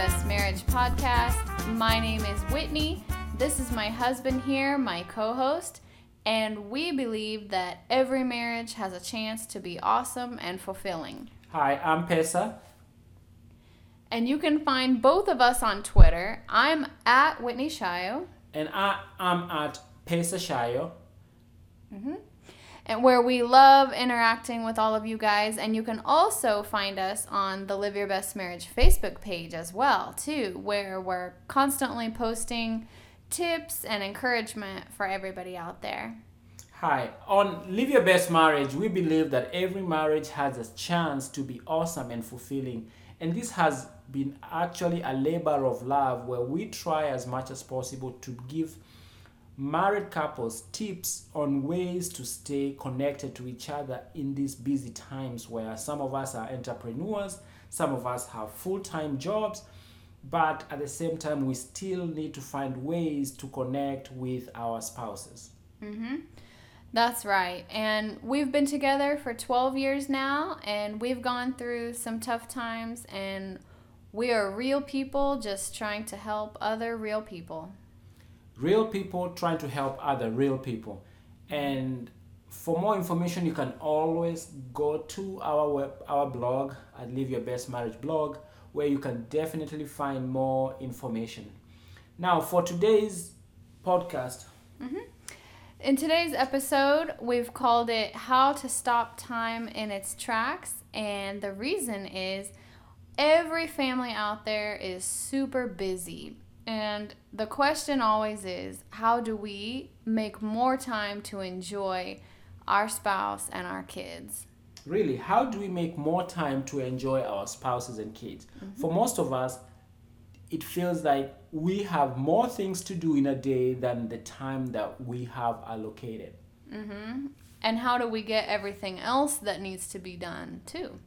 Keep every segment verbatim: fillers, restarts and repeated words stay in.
Best Marriage Podcast. My name is Whitney. This is my husband here, my co-host, and we believe that every marriage has a chance to be awesome and fulfilling. Hi, I'm Pesa. And you can find both of us on Twitter. I'm at Whitney Shayo. And I am at Pesa Shayo. Mm-hmm. And where we love interacting with all of you guys. And you can also find us on the Live Your Best Marriage Facebook page as well, too, where we're constantly posting tips and encouragement for everybody out there. Hi, on Live Your Best Marriage, we believe that every marriage has a chance to be awesome and fulfilling. And this has been actually a labor of love where we try as much as possible to give married couples tips on ways to stay connected to each other in these busy times where some of us are entrepreneurs, some of us have full-time jobs, but at the same time we still need to find ways to connect with our spouses. Mm-hmm. That's right. And we've been together for twelve years now, and we've gone through some tough times, and we are real people just trying to help other real people. Real people trying to help other real people. And for more information, you can always go to our web, our blog at Live Your Best Marriage blog, where you can definitely find more information. Now, for today's podcast. Mm-hmm. In today's episode, we've called it How to Stop Time in Its Tracks. And the reason is every family out there is super busy. And the question always is, how do we make more time to enjoy our spouse and our kids? Really, how do we make more time to enjoy our spouses and kids? Mm-hmm. For most of us, it feels like we have more things to do in a day than the time that we have allocated. Mm-hmm. And how do we get everything else that needs to be done too?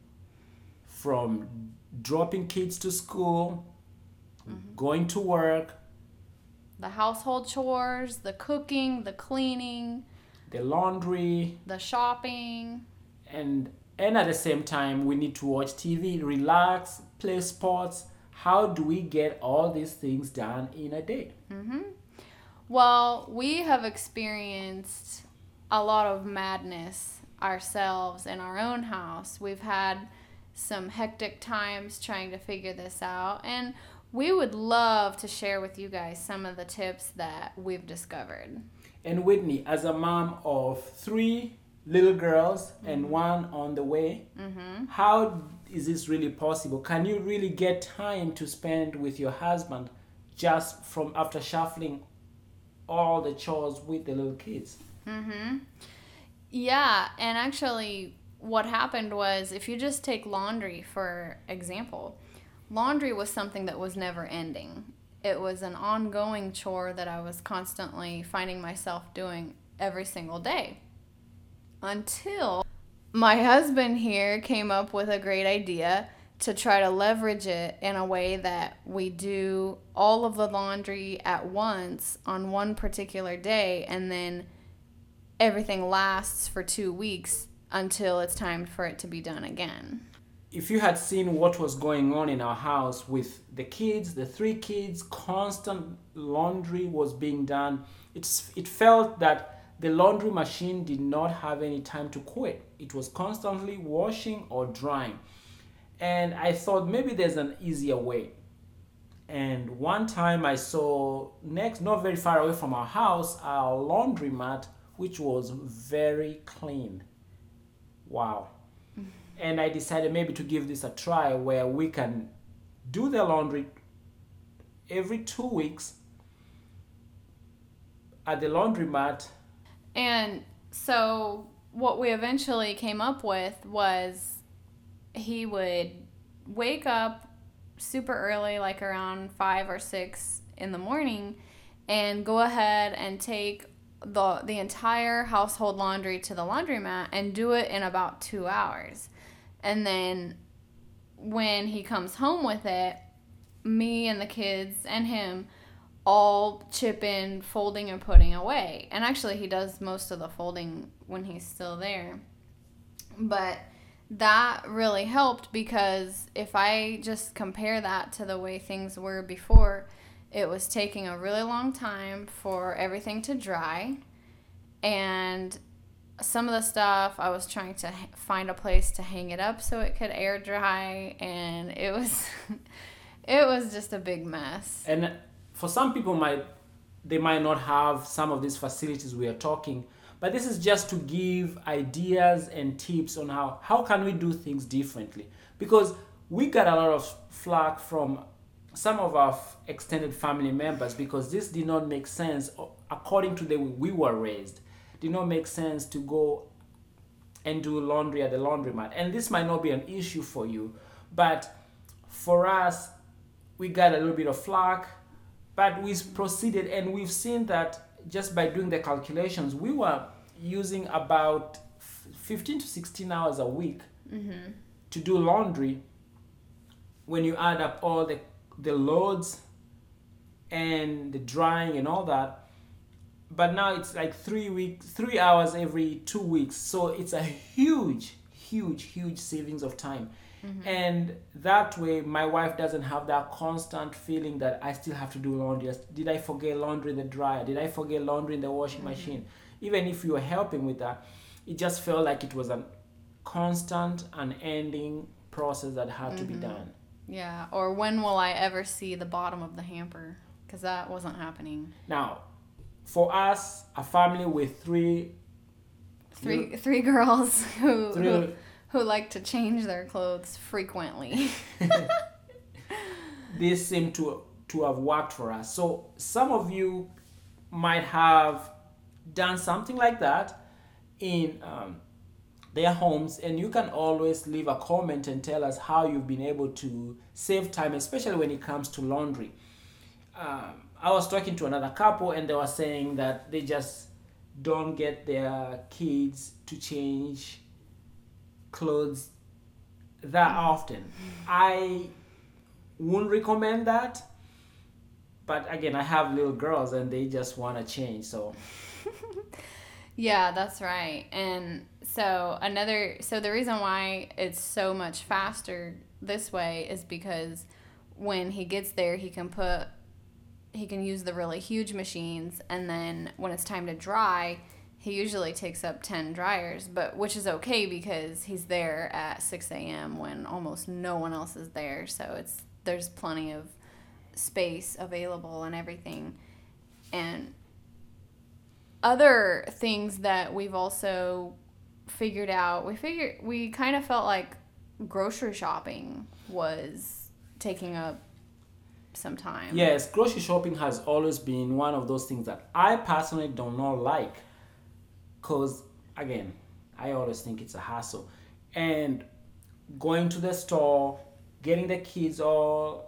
From dropping kids to school, mm-hmm. going to work, the household chores, the cooking, the cleaning, the laundry, the shopping. And, and at the same time, we need to watch T V, relax, play sports. How do we get all these things done in a day? Mm-hmm. Well, we have experienced a lot of madness ourselves in our own house. We've had some hectic times trying to figure this out, and we would love to share with you guys some of the tips that we've discovered. And Whitney, as a mom of three little girls mm-hmm. and one on the way, mm-hmm. how is this really possible? Can you really get time to spend with your husband just from after shuffling all the chores with the little kids? Mm-hmm. Yeah, and actually what happened was, if you just take laundry for example, laundry was something that was never ending. It was an ongoing chore that I was constantly finding myself doing every single day. Until my husband here came up with a great idea to try to leverage it in a way that we do all of the laundry at once on one particular day, and then everything lasts for two weeks until it's time for it to be done again. If you had seen what was going on in our house with the kids, the three kids, constant laundry was being done. It's it felt that the laundry machine did not have any time to quit. It was constantly washing or drying. And I thought maybe there's an easier way. And one time I saw, next, not very far away from our house, our laundromat, which was very clean. Wow. Mm-hmm. And I decided maybe to give this a try, where we can do the laundry every two weeks at the laundromat. And so what we eventually came up with was he would wake up super early, like around five or six in the morning, and go ahead and take the the entire household laundry to the laundromat and do it in about two hours. And then when he comes home with it, me and the kids and him all chip in folding and putting away. And actually he does most of the folding when he's still there. But that really helped because if I just compare that to the way things were before, it was taking a really long time for everything to dry. And some of the stuff I was trying to h- find a place to hang it up so it could air dry, and it was it was just a big mess. And for some people, might they might not have some of these facilities we are talking, but this is just to give ideas and tips on how how can we do things differently, because we got a lot of flack from some of our f- extended family members because this did not make sense o- according to the way we were raised. Did not make sense to go and do laundry at the laundromat. And this might not be an issue for you, but for us, we got a little bit of flack, but we proceeded, and we've seen that just by doing the calculations, we were using about fifteen to sixteen hours a week to do laundry when you add up all the, the loads and the drying and all that. But now it's like three weeks, three hours every two weeks. So it's a huge, huge, huge savings of time. Mm-hmm. And that way, my wife doesn't have that constant feeling that I still have to do laundry. Did I forget laundry in the dryer? Did I forget laundry in the washing mm-hmm. machine? Even if you were helping with that, it just felt like it was a constant, unending process that had mm-hmm. to be done. Yeah. Or when will I ever see the bottom of the hamper? Because that wasn't happening. Now, for us, a family with three three you, three girls who, three, who who like to change their clothes frequently. This seemed to to have worked for us. So some of you might have done something like that in um, their homes, and you can always leave a comment and tell us how you've been able to save time, especially when it comes to laundry. Um, I was talking to another couple, and they were saying that they just don't get their kids to change clothes that often. I wouldn't recommend that, but again, I have little girls and they just want to change, so. Yeah, that's right. And so another, so the reason why it's so much faster this way is because when he gets there, he can put he can use the really huge machines, and then when it's time to dry, he usually takes up ten dryers, but which is okay because he's there at six a.m. when almost no one else is there, so it's there's plenty of space available and everything. And other things that we've also figured out, we figured we kind of felt like grocery shopping was taking up some time. Yes, grocery shopping has always been one of those things that I personally do not like, because again, I always think it's a hassle. And going to the store, getting the kids all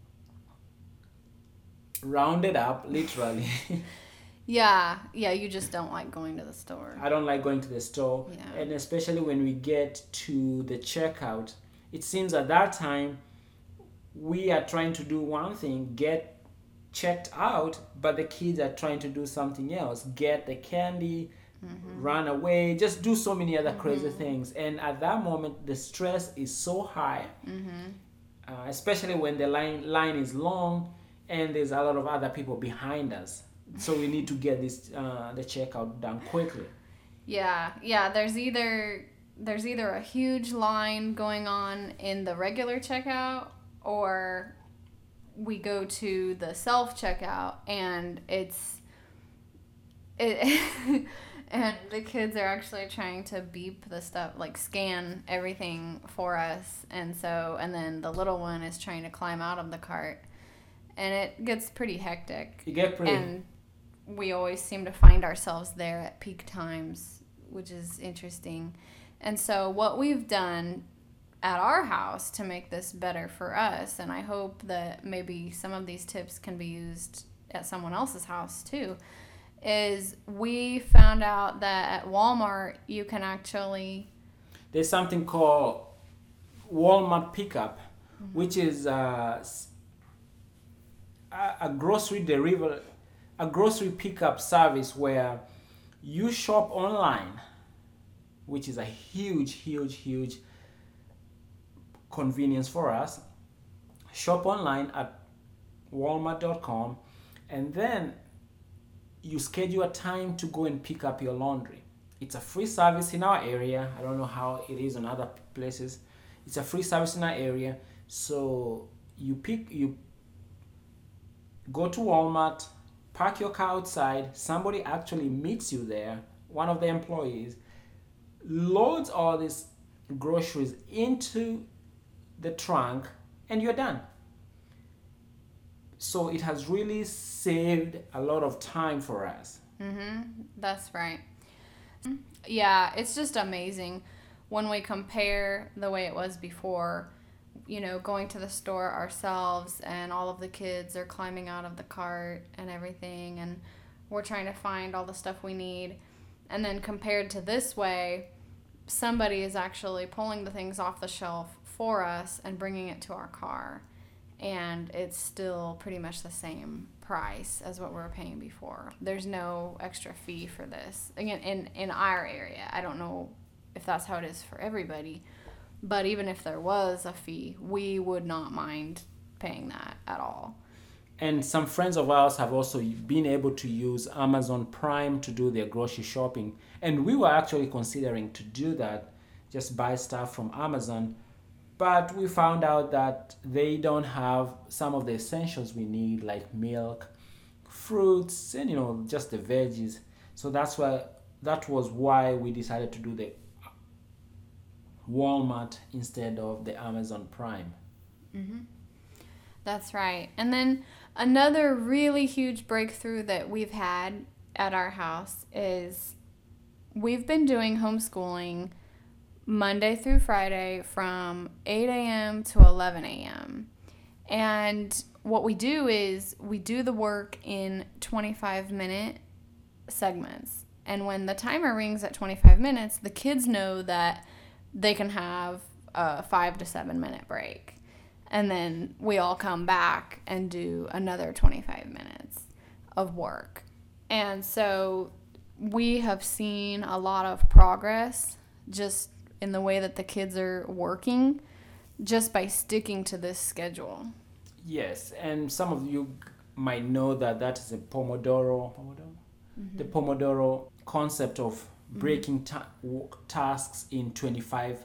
rounded up, literally. Yeah, yeah, you just don't like going to the store. I don't like going to the store. Yeah. And especially when we get to the checkout, it seems at that time we are trying to do one thing, get checked out, but the kids are trying to do something else, get the candy, mm-hmm. run away, just do so many other mm-hmm. crazy things. And at that moment, the stress is so high, mm-hmm. uh, especially when the line line is long and there's a lot of other people behind us. So we need to get this uh, the checkout done quickly. Yeah, yeah. There's either there's either a huge line going on in the regular checkout, or we go to the self checkout and it's it and the kids are actually trying to beep the stuff, like scan everything for us, and so and then the little one is trying to climb out of the cart, and it gets pretty hectic. You get pretty. And we always seem to find ourselves there at peak times, which is interesting. And so what we've done at our house to make this better for us, and I hope that maybe some of these tips can be used at someone else's house too, is we found out that at Walmart you can actually... There's something called Walmart Pickup, mm-hmm. which is uh, a, a grocery delivery, a grocery pickup service where you shop online, which is a huge, huge, huge convenience for us, shop online at walmart dot com, and then you schedule a time to go and pick up your laundry. It's a free service in our area. I don't know how it is in other places. It's a free service in our area. So you pick, you go to Walmart, park your car outside. Somebody actually meets you there, one of the employees, loads all these groceries into the trunk, and you're done. So it has really saved a lot of time for us. Mm-hmm. That's right. Yeah, it's just amazing when we compare the way it was before, you know, going to the store ourselves and all of the kids are climbing out of the cart and everything, and we're trying to find all the stuff we need. And then compared to this way, somebody is actually pulling the things off the shelf for us and bringing it to our car. And it's still pretty much the same price as what we were paying before. There's no extra fee for this. Again, in, in our area, I don't know if that's how it is for everybody, but even if there was a fee, we would not mind paying that at all. And some friends of ours have also been able to use Amazon Prime to do their grocery shopping. And we were actually considering to do that, just buy stuff from Amazon. But we found out that they don't have some of the essentials we need, like milk, fruits, and you know, just the veggies. So that's why that was why we decided to do the Walmart instead of the Amazon Prime. Mm-hmm. That's right. And then another really huge breakthrough that we've had at our house is we've been doing homeschooling Monday through Friday from eight a.m. to eleven a.m. And what we do is we do the work in twenty-five minute segments. And when the timer rings at twenty-five minutes, the kids know that they can have a five to seven minute break. And then we all come back and do another twenty-five minutes of work. And so we have seen a lot of progress just in the way that the kids are working just by sticking to this schedule. Yes, and some of you might know that that is a Pomodoro, Pomodoro? Mm-hmm. The Pomodoro concept of breaking mm-hmm. ta- tasks in twenty-five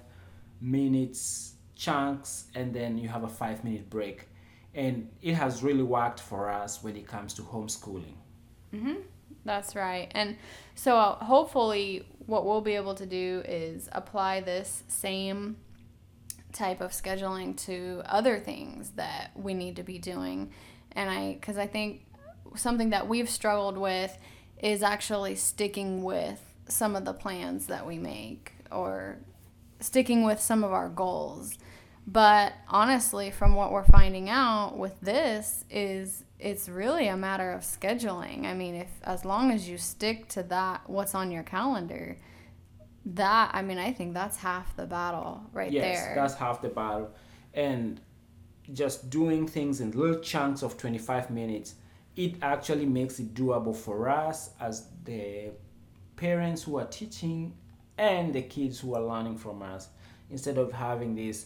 minutes chunks, and then you have a five minute break. And it has really worked for us when it comes to homeschooling. Mm-hmm. That's right. And so uh, hopefully what we'll be able to do is apply this same type of scheduling to other things that we need to be doing. And I, because I think something that we've struggled with is actually sticking with some of the plans that we make or sticking with some of our goals. But honestly, from what we're finding out with this is it's really a matter of scheduling. I mean, if as long as you stick to that, what's on your calendar, that, I mean, I think that's half the battle right yes, there. Yes, that's half the battle. And just doing things in little chunks of twenty-five minutes, it actually makes it doable for us as the parents who are teaching and the kids who are learning from us, instead of having these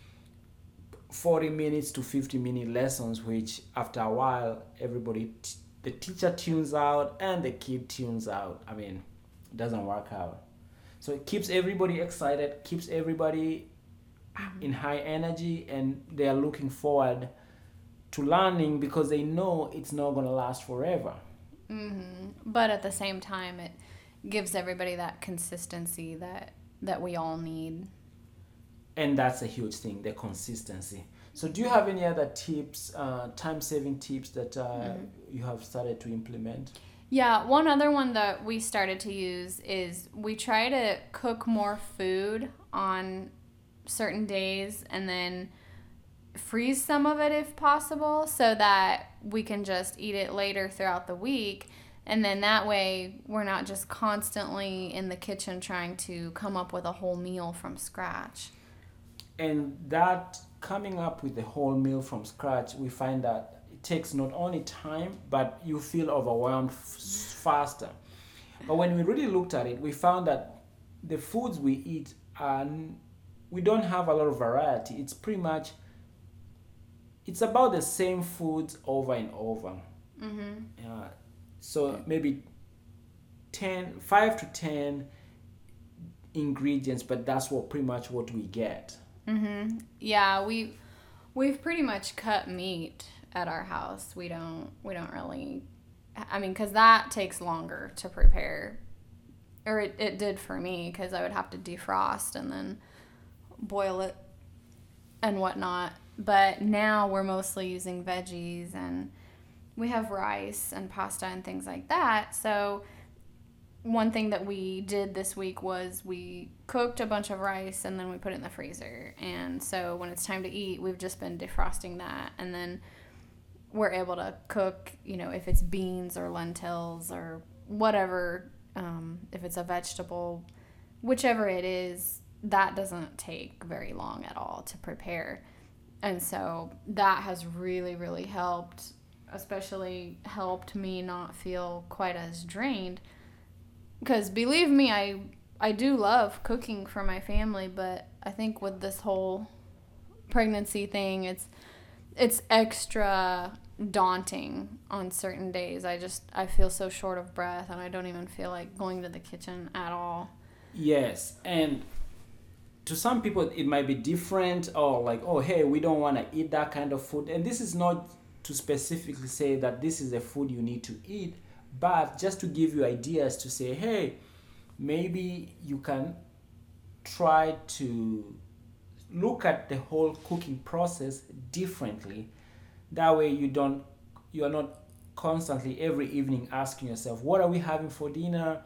forty minutes to fifty minute lessons, which after a while everybody t- the teacher tunes out and the kid tunes out. I mean, it doesn't work out. So it keeps everybody excited, keeps everybody in high energy, and they are looking forward to learning because they know it's not going to last forever. Mm-hmm. But at the same time, it gives everybody that consistency that that we all need. And that's a huge thing, the consistency. So do you have any other tips, uh, time-saving tips that uh, mm-hmm. you have started to implement? Yeah, one other one that we started to use is we try to cook more food on certain days and then freeze some of it if possible so that we can just eat it later throughout the week. And then that way we're not just constantly in the kitchen trying to come up with a whole meal from scratch. And that coming up with the whole meal from scratch, we find that it takes not only time, but you feel overwhelmed f- faster. But when we really looked at it, we found that the foods we eat are we don't have a lot of variety. It's pretty much, it's about the same foods over and over. Mm-hmm. Uh, so maybe ten, five to ten ingredients, but that's what pretty much what we get. Mm-hmm. Yeah, we we've pretty much cut meat at our house. We don't we don't really, I mean, because that takes longer to prepare, or it, it did for me, because I would have to defrost and then boil it and whatnot. But now we're mostly using veggies, and we have rice and pasta and things like that. So one thing that we did this week was we cooked a bunch of rice and then we put it in the freezer. And so when it's time to eat, we've just been defrosting that, and then we're able to cook, you know, if it's beans or lentils or whatever, um, if it's a vegetable, whichever it is, that doesn't take very long at all to prepare. And so that has really, really helped, especially helped me not feel quite as drained. Because believe me, I I do love cooking for my family, but I think with this whole pregnancy thing, it's it's extra daunting on certain days. I just I feel so short of breath, and I don't even feel like going to the kitchen at all. Yes, and to some people it might be different, or like, oh hey, we don't want to eat that kind of food. And this is not to specifically say that this is the food you need to eat, but just to give you ideas to say, hey, maybe you can try to look at the whole cooking process differently. That way you don't you are not constantly every evening asking yourself, what are we having for dinner?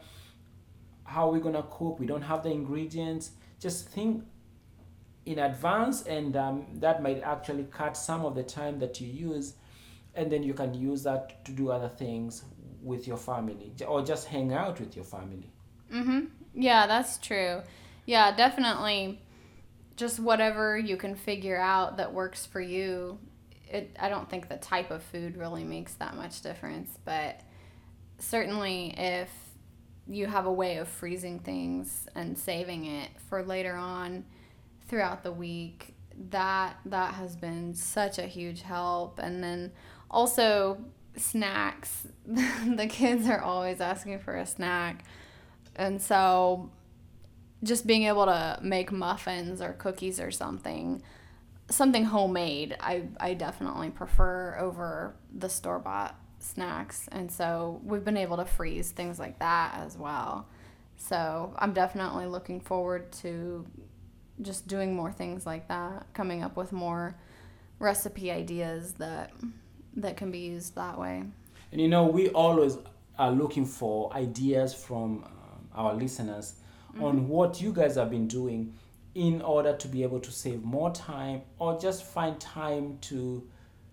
How are we gonna cook? We don't have the ingredients. Just think in advance, and um, that might actually cut some of the time that you use, and then you can use that to do other things with your family, or just hang out with your family. Mm-hmm. Yeah, that's true. Yeah, definitely. Just whatever you can figure out that works for you. It, I don't think the type of food really makes that much difference, but certainly if you have a way of freezing things and saving it for later on throughout the week, that that has been such a huge help. And then also snacks. The kids are always asking for a snack, and so just being able to make muffins or cookies or something something homemade, I, I definitely prefer over the store-bought snacks. And so we've been able to freeze things like that as well. So I'm definitely looking forward to just doing more things like that, coming up with more recipe ideas that that can be used that way. And you know, we always are looking for ideas from um, our listeners mm-hmm. on what you guys have been doing in order to be able to save more time, or just find time to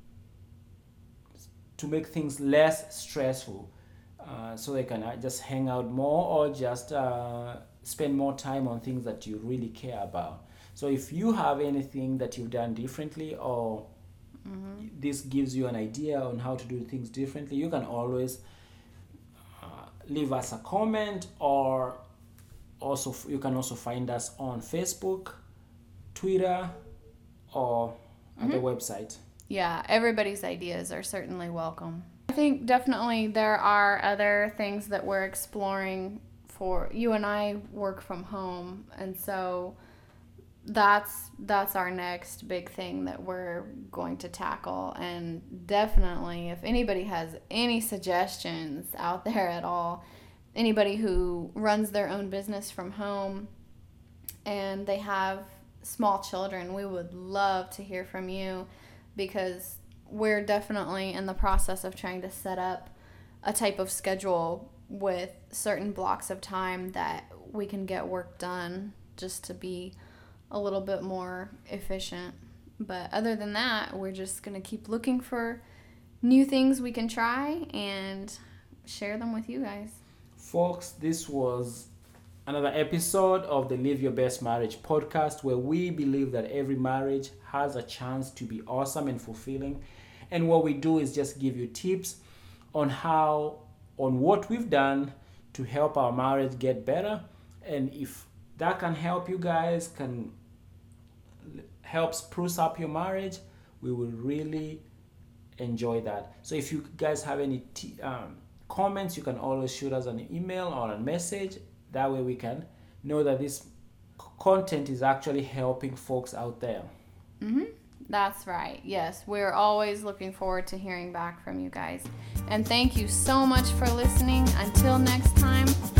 to make things less stressful, uh, so they can just hang out more, or just uh, spend more time on things that you really care about. So if you have anything that you've done differently, or mm-hmm. this gives you an idea on how to do things differently, you can always uh, leave us a comment, or also you can also find us on Facebook, Twitter, or at mm-hmm. the website. Yeah, everybody's ideas are certainly welcome. I think definitely there are other things that we're exploring. For you and I work from home, and so that's that's our next big thing that we're going to tackle. And definitely, if anybody has any suggestions out there at all, anybody who runs their own business from home and they have small children, we would love to hear from you, because we're definitely in the process of trying to set up a type of schedule with certain blocks of time that we can get work done, just to be a little bit more efficient. But other than that, we're just going to keep looking for new things we can try and share them with you guys. Folks, this was another episode of the Live Your Best Marriage podcast, where we believe that every marriage has a chance to be awesome and fulfilling. And what we do is just give you tips on how, on what we've done to help our marriage get better. And if that can help you guys, can helps spruce up your marriage, we will really enjoy that. So if you guys have any t- um, comments, you can always shoot us an email or a message. That way we can know that this content is actually helping folks out there. Mm-hmm. That's right. Yes, we're always looking forward to hearing back from you guys. And thank you so much for listening. Until next time,